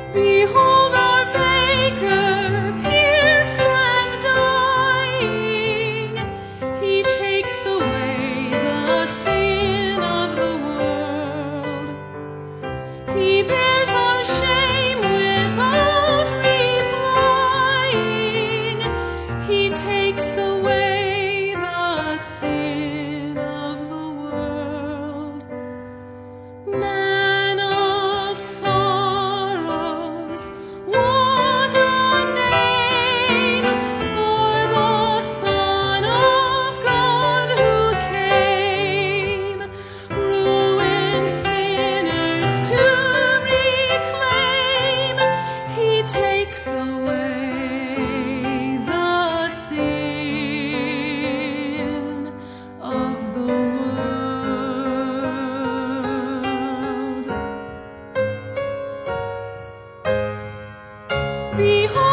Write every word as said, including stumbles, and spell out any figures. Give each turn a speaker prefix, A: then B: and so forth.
A: Behold our Maker, pierced and dying. He takes away the sin of the world. He bears our shame without replying. He takes away the sin of the world. Man of sorrows, what a name for the Son of God who came, ruined sinners to reclaim. He takes away the sin of the world. Behold